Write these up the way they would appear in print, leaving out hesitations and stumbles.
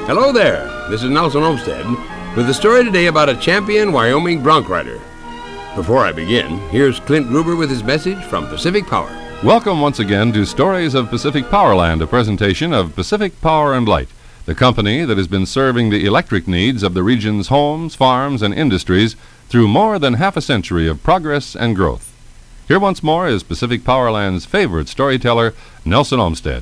Hello there, this is Nelson Olmsted with a story today about a champion Wyoming bronc rider. Before I begin, here's Clint Gruber with his message from Pacific Power. Welcome once again to Stories of Pacific Powerland, a presentation of Pacific Power and Light, the company that has been serving the electric needs of the region's homes, farms, and industries through more than half a century of progress and growth. Here once more is Pacific Powerland's favorite storyteller, Nelson Olmsted.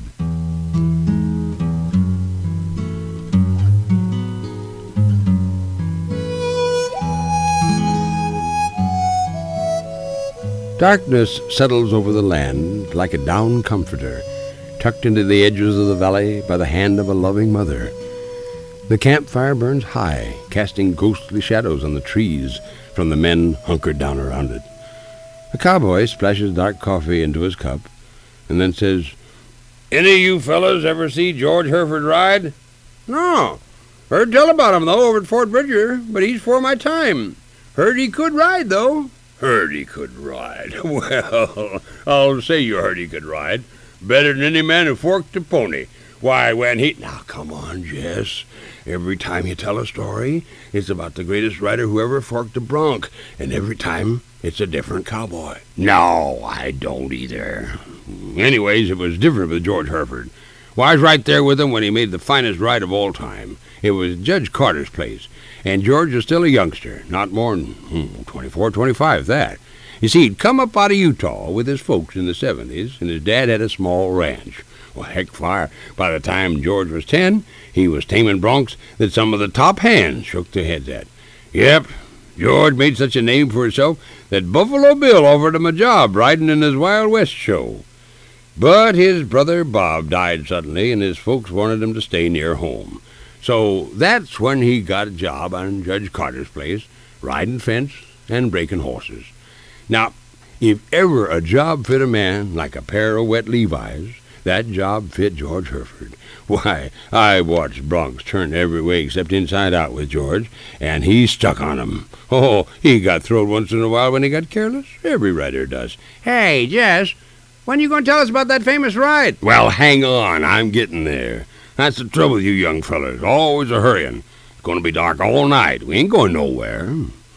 Darkness settles over the land like a down comforter, tucked into the edges of the valley by the hand of a loving mother. The campfire burns high, casting ghostly shadows on the trees from the men hunkered down around it. A cowboy splashes dark coffee into his cup and then says, "Any of you fellas ever see George Hereford ride?" "No. Heard tell about him, though, over at Fort Bridger, but he's for my time. Heard he could ride, though." "Heard he could ride? Well, I'll say you heard he could ride. Better than any man who forked a pony. Why, when he..." "Now, come on, Jess. Every time you tell a story, it's about the greatest rider who ever forked a bronc, and every time it's a different cowboy." "No, I don't either. Anyways, it was different with George Hereford. Well, I was right there with him when he made the finest ride of all time. It was Judge Carter's place, and George was still a youngster, not more than 24, 25, that. You see, he'd come up out of Utah with his folks in the 70s, and his dad had a small ranch. Well, heck fire, by the time George was 10, he was taming broncs that some of the top hands shook their heads at. Yep, George made such a name for himself that Buffalo Bill offered him a job riding in his Wild West show. But his brother Bob died suddenly, and his folks wanted him to stay near home. So that's when he got a job on Judge Carter's place, riding fence and breaking horses. Now, if ever a job fit a man like a pair of wet Levi's, that job fit George Hereford. Why, I watched broncs turn every way except inside out with George, and he stuck on 'em. Oh, he got throwed once in a while when he got careless. Every rider does. "Hey, Jess, when you going to tell us about that famous ride?" "Well, hang on, I'm getting there. That's the trouble with you young fellers, always a hurrying. It's going to be dark all night. We ain't going nowhere."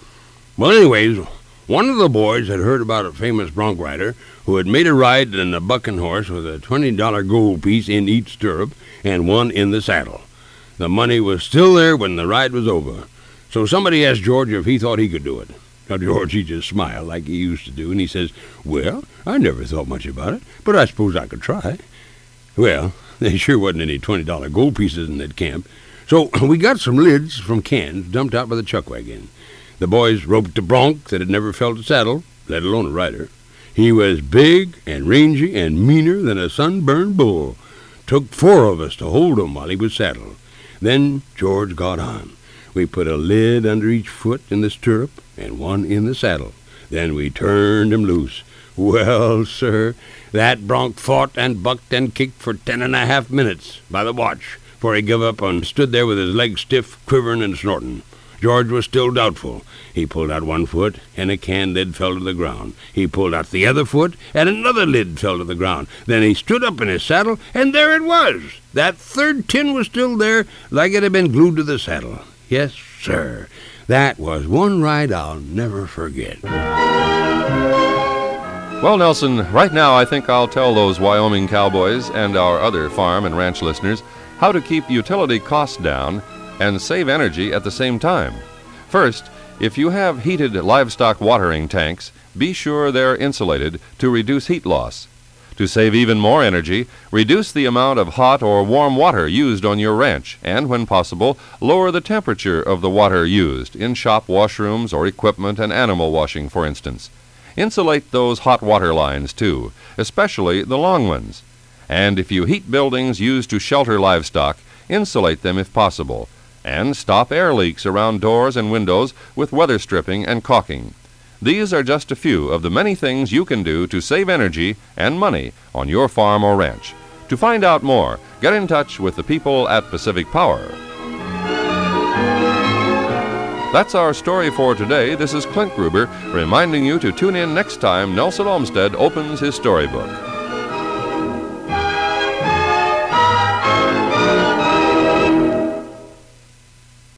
Well, anyways, one of the boys had heard about a famous bronc rider who had made a ride in a bucking horse with a $20 gold piece in each stirrup and one in the saddle. The money was still there when the ride was over. So somebody asked George if he thought he could do it. Now, George, he just smiled like he used to do, and he says, "Well, I never thought much about it, but I suppose I could try." Well, there sure wasn't any $20 gold pieces in that camp. So we got some lids from cans dumped out by the chuck wagon. The boys roped a bronc that had never felt a saddle, let alone a rider. He was big and rangy and meaner than a sunburned bull. Took 4 of us to hold him while he was saddled. Then George got on. We put a lid under each foot in the stirrup and one in the saddle. Then we turned him loose. Well, sir, that bronc fought and bucked and kicked for 10.5 minutes by the watch, before he gave up and stood there with his legs stiff, quivering and snorting. George was still doubtful. He pulled out one foot, and a can lid fell to the ground. He pulled out the other foot, and another lid fell to the ground. Then he stood up in his saddle, and there it was. That third tin was still there, like it had been glued to the saddle. Yes, sir. That was one ride I'll never forget. Well, Nelson, right now I think I'll tell those Wyoming cowboys and our other farm and ranch listeners how to keep utility costs down and save energy at the same time. First, if you have heated livestock watering tanks, be sure they're insulated to reduce heat loss. To save even more energy, reduce the amount of hot or warm water used on your ranch, and when possible, lower the temperature of the water used in shop washrooms or equipment and animal washing, for instance. Insulate those hot water lines, too, especially the long ones. And if you heat buildings used to shelter livestock, insulate them if possible, and stop air leaks around doors and windows with weather stripping and caulking. These are just a few of the many things you can do to save energy and money on your farm or ranch. To find out more, get in touch with the people at Pacific Power. That's our story for today. This is Clint Gruber reminding you to tune in next time Nelson Olmsted opens his storybook.